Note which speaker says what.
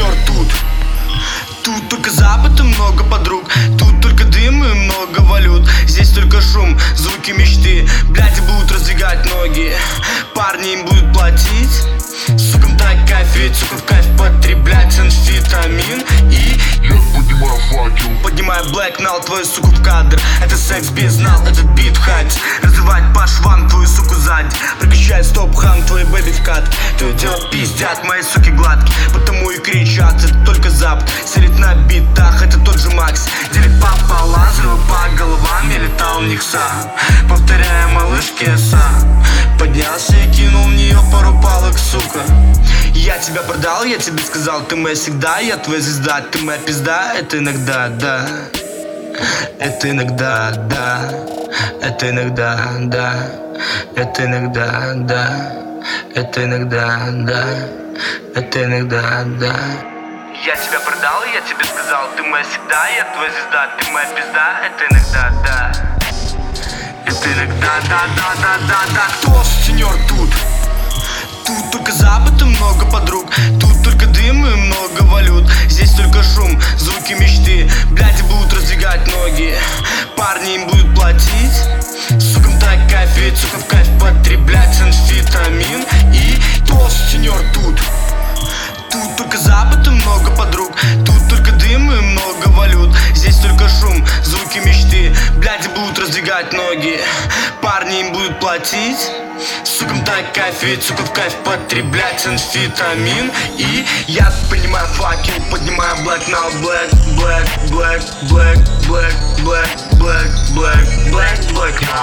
Speaker 1: сеньор, тут только запад и много подруг. Тут только дым и много валют. Здесь только шум, звуки мечты. Блядь, будут раздвигать ноги. Парни им будут платить. Сукам так кайф, ведь сука в кайф потреблять амфетамин. И
Speaker 2: я поднимаю факел,
Speaker 1: поднимаю блэк нал, твою суку в кадр. Это секс без нал, этот бит хайт. Разрывать по швам твою суку сзади. Прекращай стоп-хан, твой бэби в кат. То и дело пиздят, мои суки гладкие. Потому и кричат, это только запад. Селит на битах, это тот же Макс. Делит пополам, взрывы по головам. Я летал в них сам, повторяя малышки сам. Поднялся и кинул в нее пару палок, сука. Я тебя продал, я тебе сказал, ты моя всегда, я твоя звезда. Ты моя пизда, это иногда, да. Это иногда, да. Это иногда, да. Это иногда, да. Это иногда, да. Это иногда, да. Я тебя продал, я тебе сказал, ты моя всегда, я твоя звезда. Ты моя пизда, это иногда, да. Это иногда, да. Кто, сеньор, тут только запад и много подруг. Тут только дым и много валют. Здесь только шум, звуки мечты. Блядь, будут раздвигать ноги. Парни им будут платить. Сукам так кайф, ведь сука в кайф потреблять амфетамин. И кто, сеньор, тут только запад и много подруг. Тут только дым и много валют. Здесь только шум, звуки мечты. Блядь, будут раздвигать ноги. Парни им будут платить. Сукам так кайф, ведь сука в кайф потреблять амфетамин. И я поднимаю факел, поднимаю black now, black now.